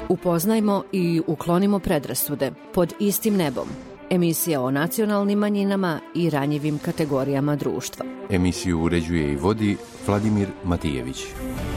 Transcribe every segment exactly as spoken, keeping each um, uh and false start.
Upoznajmo i uklonimo predrasude pod istim nebom. Emisija o nacionalnim manjinama i ranjivim kategorijama društva. Emisiju uređuje i vodi Vladimir Matijević.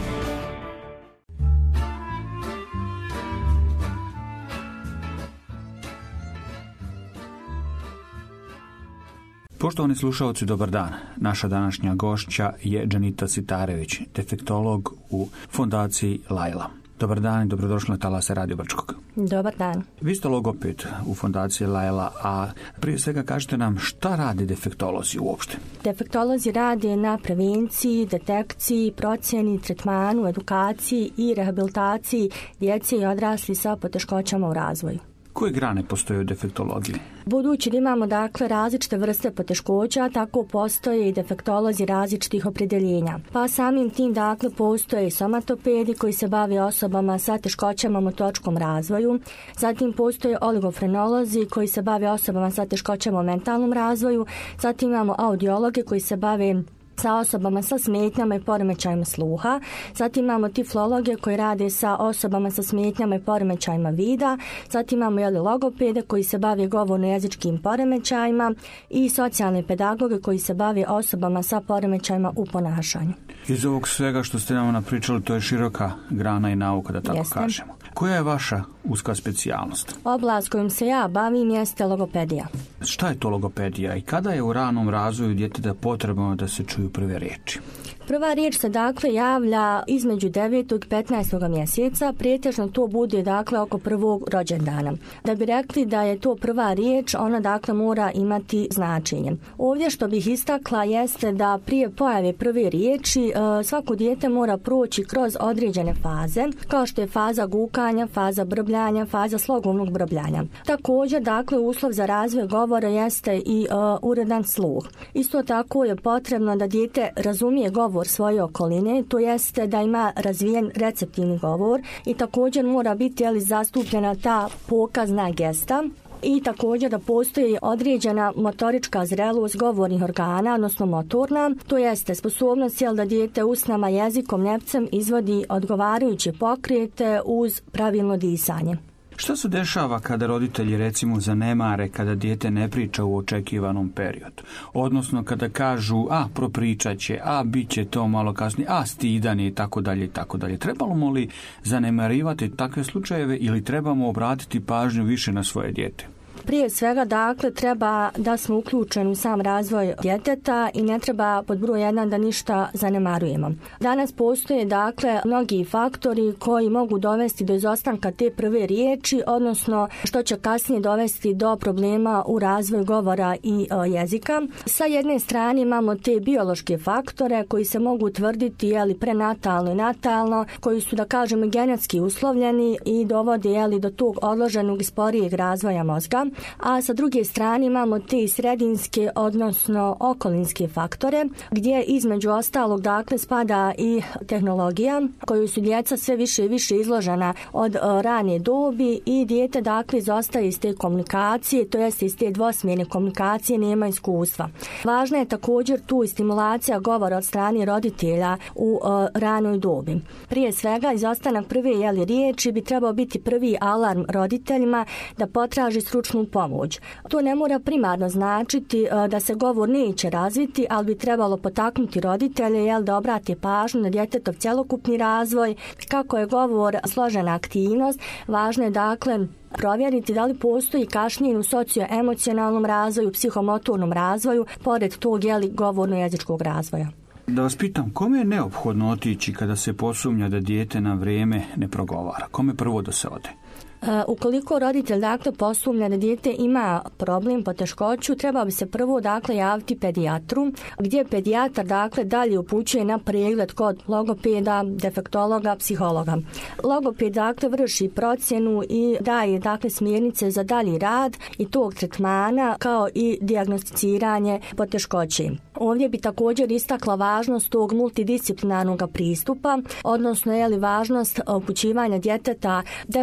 Poštovani slušalci, dobar dan. Naša današnja gošća je Dženita Sitarević, defektolog u fondaciji Lajla. Dobar dan i dobrodošli na talase Radio Brčkog. Dobar dan. Vi ste logoped u fondaciji Lajla, a prije svega kažete nam šta radi defektolozi uopšte? Defektolozi rade na prevenciji, detekciji, procjeni, tretmanu, edukaciji i rehabilitaciji djece i odraslih sa poteškoćama u razvoju. Koje grane postoje u defektologiji? Budući da imamo dakle različite vrste poteškoća, tako postoje i defektolozi različitih opredjeljenja. Pa samim tim dakle postoje i somatopedi koji se bave osobama sa teškoćama u motoričkom razvoju, zatim postoje oligofrenolozi koji se bave osobama sa teškoćama u mentalnom razvoju, zatim imamo audiologe koji se bave sa osobama sa smetnjama i poremećajima sluha. Zatim imamo tiflologe koji rade sa osobama sa smetnjama i poremećajima vida. Zatim imamo jeli, logopede koji se bave govorno-jezičkim poremećajima i socijalne pedagoge koji se bave osobama sa poremećajima u ponašanju. Iz ovog svega što ste nam napričali, to je široka grana i nauka, da tako Jeste. kažemo. Koja je vaša uska specijalnost? Oblast kojom se ja bavim jeste logopedija. Šta je to logopedija i kada je u ranom razvoju djeteta potrebno da se čuju prve riječi? Prva riječ se dakle javlja između devetog i petnaestog mjeseca, pretežno to bude dakle oko prvog rođendana. Da bi rekli da je to prva riječ, ona dakle mora imati značenje. Ovdje što bih istakla jeste da prije pojave prve riječi svako dijete mora proći kroz određene faze, kao što je faza gukanja, faza brbljanja, faza slogovnog brbljanja. Također dakle uslov za razvoj govora jeste i uh, uredan sluh. Isto tako je potrebno da dijete razumije govor svoje okoline, to jeste da ima razvijen receptivni govor i također mora biti ali zastupljena ta pokazna gesta. I također da postoji određena motorička zrelost govornih organa, odnosno motorna, to jeste sposobnost jel, da dijete usnama, jezikom, nepcem izvodi odgovarajuće pokrete uz pravilno disanje. Šta se dešava kada roditelji recimo zanemare kada dijete ne priča u očekivanom periodu? Odnosno kada kažu, a propričat će, a bit će to malo kasnije, a stidan je i tako dalje i tako dalje. Trebamo li zanemarivati takve slučajeve ili trebamo obratiti pažnju više na svoje dijete? Prije svega, dakle, treba da smo uključeni u sam razvoj djeteta i ne treba pod broj jedan da ništa zanemarujemo. Danas postoje, dakle, mnogi faktori koji mogu dovesti do izostanka te prve riječi, odnosno što će kasnije dovesti do problema u razvoju govora i o, jezika. Sa jedne strane imamo te biološke faktore koji se mogu utvrditi jeli, prenatalno i natalno, koji su, da kažemo, genetski uslovljeni i dovode jeli, do tog odloženog i sporijeg razvoja mozga. A sa druge strane imamo te sredinske, odnosno okolinske faktore, gdje između ostalog dakle spada i tehnologija koju su djeca sve više i više izložena od uh, rane dobi i dijete dakle izostaje iz te komunikacije, to jest iz te dvosmjerne komunikacije, nema iskustva. Važna je također tu i stimulacija govora od strane roditelja u uh, ranoj dobi. Prije svega izostanak prve jeli riječi bi trebao biti prvi alarm roditeljima da potraži stručnu pomoć. To ne mora primarno značiti da se govor neće razviti, ali bi trebalo potaknuti roditelje jel, da obrate pažnju na djetetov cjelokupni razvoj. Kako je govor složena aktivnost, važno je dakle provjeriti da li postoji kašnjenje u socioemocionalnom razvoju, psihomotornom razvoju, pored tog jeli, govorno-jezičkog razvoja. Da vas pitam, kome je neophodno otići kada se posumnja da dijete na vrijeme ne progovara? Kome prvo da se ode? Uh, ukoliko roditelj dakle posumnja da dijete ima problem, poteškoću, treba bi se prvo dakle javiti pedijatru, gdje pedijatar dakle dalje upućuje na pregled kod logopeda, defektologa, psihologa. Logoped dakle vrši procjenu i daje dakle smjernice za dalji rad i tog tretmana kao i dijagnosticiranje poteškoće. Ovdje bi također istakla važnost tog multidisciplinarnog pristupa, odnosno je li važnost upućivanja djeteta defektologa,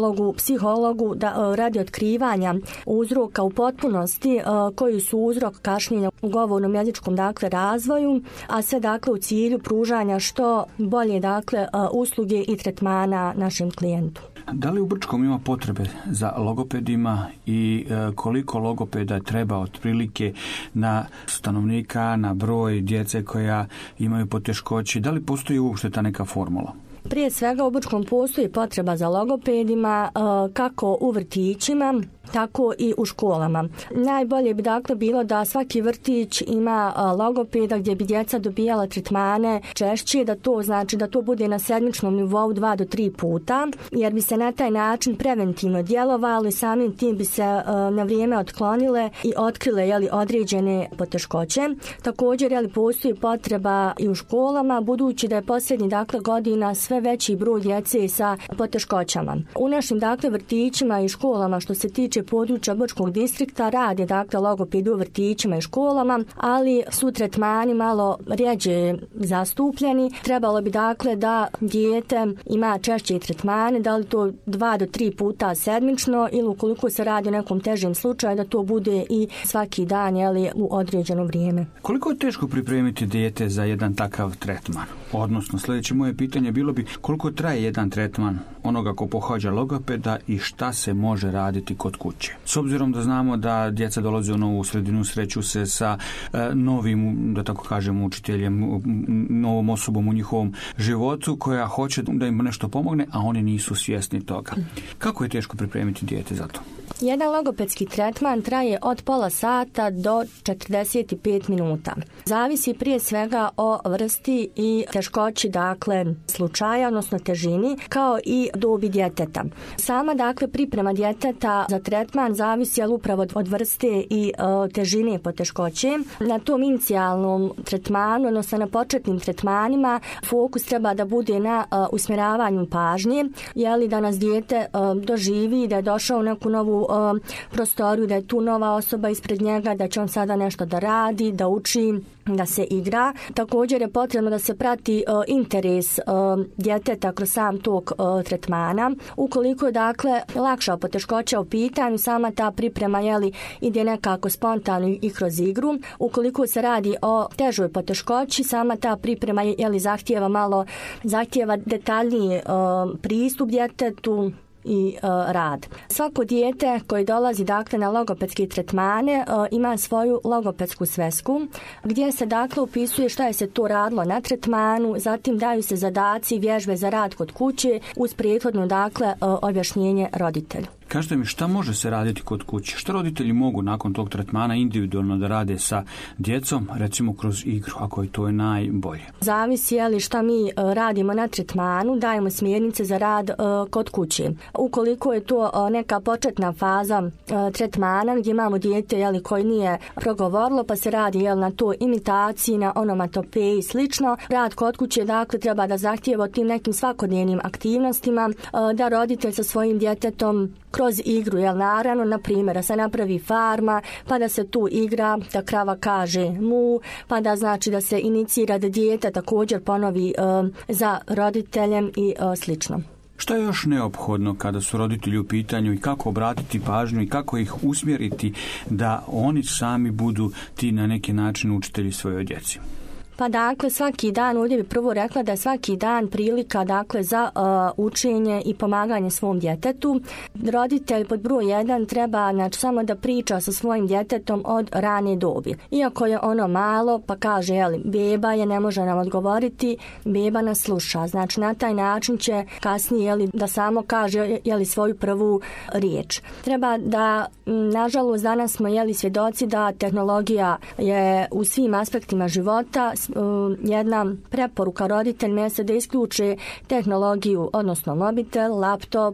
psihologu, psihologu da, radi otkrivanja uzroka u potpunosti koji su uzrok kašnjenja u govornom jezičkom dakle razvoju, a sve dakle u cilju pružanja što bolje dakle usluge i tretmana našem klijentu. Da li u Brčkom ima potrebe za logopedima i koliko logopeda treba otprilike na stanovnika, na broj djece koja imaju poteškoće? Da li postoji uopšte ta neka formula? Prije svega u Brčkom postoji potreba za logopedima kako u vrtićima, tako i u školama. Najbolje bi dakle bilo da svaki vrtić ima logopeda gdje bi djeca dobijala tretmane češće, da to znači da to bude na sedmičnom nivou dva do tri puta, jer bi se na taj način preventivno djelovalo i samim tim bi se na vrijeme otklonile i otkrile jeli, određene poteškoće. Također jeli, postoji potreba i u školama, budući da je posljednjih dakle godina sve veći broj djece sa poteškoćama. U našim dakle vrtićima i školama što se tiče područja Brčkog distrikta rade dakle logopedi u vrtićima i školama, ali su tretmani malo rjeđe zastupljeni. Trebalo bi dakle da dijete ima češće tretmane, da li to dva do tri puta sedmično ili ukoliko se radi o nekom težem slučaju da to bude i svaki dan jeli, u određeno vrijeme. Koliko je teško pripremiti dijete za jedan takav tretman? Odnosno, sljedeće moje pitanje bilo bi koliko traje jedan tretman onoga ko pohađa logopeda i šta se može raditi kod kuće. S obzirom da znamo da djeca dolaze u novu sredinu, sreću se sa e, novim, da tako kažem, učiteljem, novom osobom u njihovom životu koja hoće da im nešto pomogne, a oni nisu svjesni toga. Kako je teško pripremiti dijete za to? Jedan logopedski tretman traje od pola sata do četrdeset pet minuta. Zavisi prije svega o vrsti i teškoći, dakle, slučaja, odnosno težini, kao i dobi djeteta. Sama, dakle, priprema djeteta za tretman zavisi ali upravo od vrste i o, težine poteškoće. Na tom inicijalnom tretmanu, odnosno na početnim tretmanima, fokus treba da bude na o, usmjeravanju pažnje, jeli da nas dijete o, doživi da je došao u neku novu o, prostoriju, da je tu nova osoba ispred njega, da će on sada nešto da radi, da uči, da se igra. Također je potrebno da se prati o, interes o, djeteta kroz sam tog o, tretmana. Ukoliko je dakle lakša poteškoća u pitanju, sama ta priprema jeli, ide nekako spontano i kroz igru. Ukoliko se radi o težoj poteškoći, sama ta priprema jeli, zahtijeva malo zahtijeva detaljniji o, pristup djetetu i uh, rad. Svako dijete koji dolazi dakle na logopedske tretmane uh, ima svoju logopedsku svesku gdje se dakle upisuje šta je se to radilo na tretmanu, zatim daju se zadaci i vježbe za rad kod kuće uz prethodno dakle uh, objašnjenje roditelju. Kažete mi šta može se raditi kod kuće? Što roditelji mogu nakon tog tretmana individualno da rade sa djecom, recimo kroz igru, ako je to je najbolje? Zavisi je li šta mi uh, radimo na tretmanu, dajemo smjernice za rad uh, kod kuće. Ukoliko je to uh, neka početna faza uh, tretmana gdje imamo dijete jeli, koji nije progovorilo pa se radi jeli, na to imitaciji, na onomatopeji i slično. Rad kod kuće dakle treba da zahtijeva tim nekim svakodnevnim aktivnostima uh, da roditelj sa svojim djetetom kroz igru, jel naravno, na primjer, da se napravi farma, pa da se tu igra, da krava kaže mu, pa da znači da se inicira da dijete također ponovi uh, za roditeljem i uh, slično. Što je još neophodno kada su roditelji u pitanju i kako obratiti pažnju i kako ih usmjeriti da oni sami budu ti na neki način učitelji svojoj djeci? Pa dakle svaki dan, ovdje bi prvo rekla da je svaki dan prilika dakle za uh, učenje i pomaganje svom djetetu. Roditelj pod broj jedan treba znači samo da priča sa svojim djetetom od rane dobi. Iako je ono malo pa kaže jeli, beba je, ne može nam odgovoriti, beba nas sluša. Znači na taj način će kasnije jeli, da samo kaže jeli, svoju prvu riječ. Treba da, nažalost danas smo jeli svjedoci da tehnologija je u svim aspektima života. Jedna preporuka roditeljima je da isključe tehnologiju, odnosno mobitel, laptop,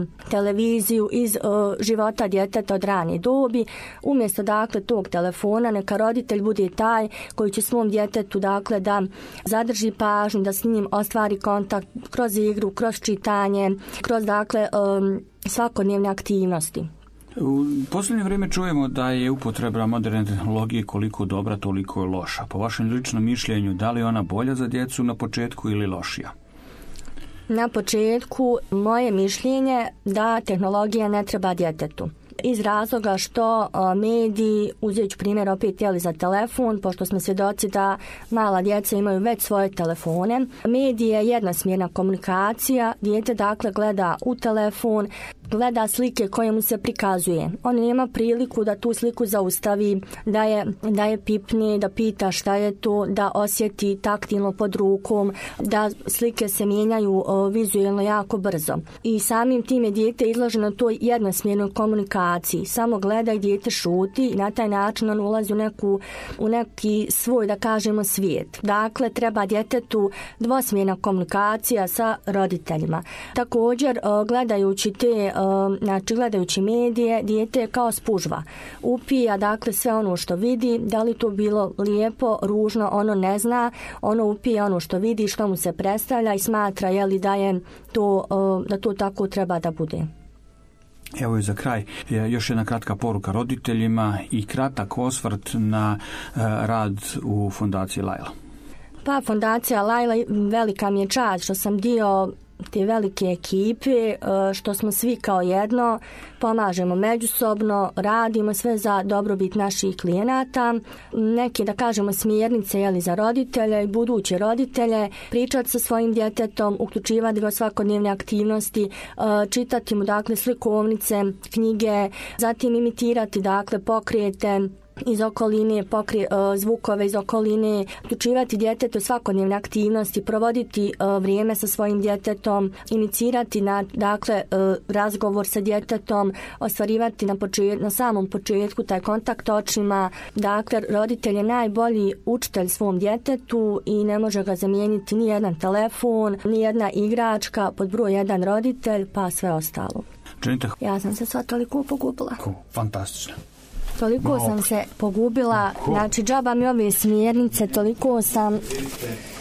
televiziju iz života djeteta od rane dobi. Umjesto dakle tog telefona neka roditelj bude taj koji će svom djetetu dakle da zadrži pažnju, da s njim ostvari kontakt kroz igru, kroz čitanje, kroz dakle svakodnevne aktivnosti. U posljednje vrijeme čujemo da je upotreba moderne tehnologije koliko dobra, toliko je loša. Po vašem ličnom mišljenju, da li je ona bolja za djecu na početku ili lošija? Na početku moje mišljenje da tehnologija ne treba djetetu. Iz razloga što mediji, uzet ću primjer opet jeli za telefon, pošto smo svjedoci da mala djeca imaju već svoje telefone. Mediji je jednosmjerna komunikacija, dijete dakle gleda u telefon, gleda slike koje mu se prikazuje. On nema priliku da tu sliku zaustavi, da je, da je pipne, da pita šta je to, da osjeti taktilno pod rukom, da slike se mijenjaju o, vizualno jako brzo. I samim tim je dijete izloženo toj jednosmjernoj komunikaciji. Samo gleda i dijete šuti i na taj način on ulazi u, neku, u neki svoj, da kažemo, svijet. Dakle, treba djetetu dvosmjerna komunikacija sa roditeljima. Također, o, gledajući te znači gledajući medije, dijete je kao spužva. Upija dakle sve ono što vidi, da li to bilo lijepo, ružno, ono ne zna, ono upija ono što vidi, što mu se predstavlja i smatra je li da je to, da to tako treba da bude. Evo i za kraj još jedna kratka poruka roditeljima i kratak osvrt na rad u Fondaciji Lajla. Pa Fondacija Lajla, velika mi je čast što sam dio te velike ekipe, što smo svi kao jedno, pomažemo međusobno, radimo sve za dobrobit naših klijenata, neke, da kažemo, smjernice jeli, za roditelje i buduće roditelje, pričati sa svojim djetetom, uključivati ga u svakodnevne aktivnosti, čitati mu dakle slikovnice, knjige, zatim imitirati dakle pokrijete iz okoline, pokri, zvukove iz okoline, uključivati djetete u svakodnevne aktivnosti, provoditi vrijeme sa svojim djetetom, inicirati na, dakle, razgovor sa djetetom, ostvarivati na, počet, na samom početku taj kontakt očima. Dakle, roditelj je najbolji učitelj svom djetetu i ne može ga zamijeniti ni jedan telefon, ni jedna igračka, pod broj jedan roditelj, pa sve ostalo. Čenita. Ja sam se sva toliko pogubila. Fantastično. Toliko sam se pogubila, znači džaba mi ove smjernice, toliko sam